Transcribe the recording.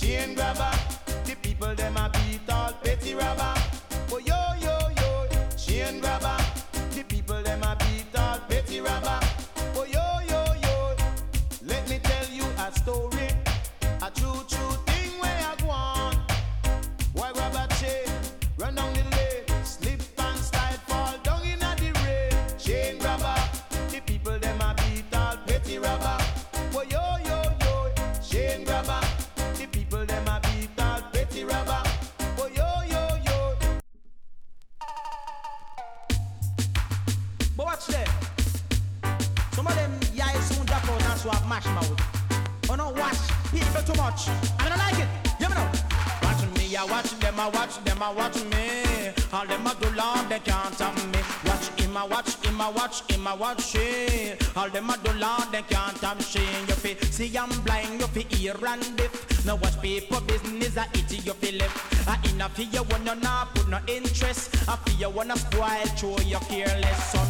chain grabber. The people them a beat all petty robber. Oh yo yo yo, chain grabber. The people them a beat all petty robber. Oh yo yo yo, let me tell you a story, a true thing where I go on. Why grab a chain, run down the lane, slip and slide, fall down in the rain. Chain grabber, the people them a beat all petty robber. Oh yo yo yo, chain grabber, the people them a beat all petty robber. Oh yo yo yo. But watch them. Some of them yeah soon drop out and so have mash mouth. Oh no, watch people too much. I don't like it. You know. Watch me, I watch them, I watch them, I watch me. All them a do long, they can't stop me. Watch him, I watch him, I watch him, I watch she. All them a do long, they can't stop she. You fi see I'm blind, you fi ear and deaf. Now watch people business, I eat you fi left. I in a fi you wanna not put no interest. I fi you wanna spoil, show you careless. So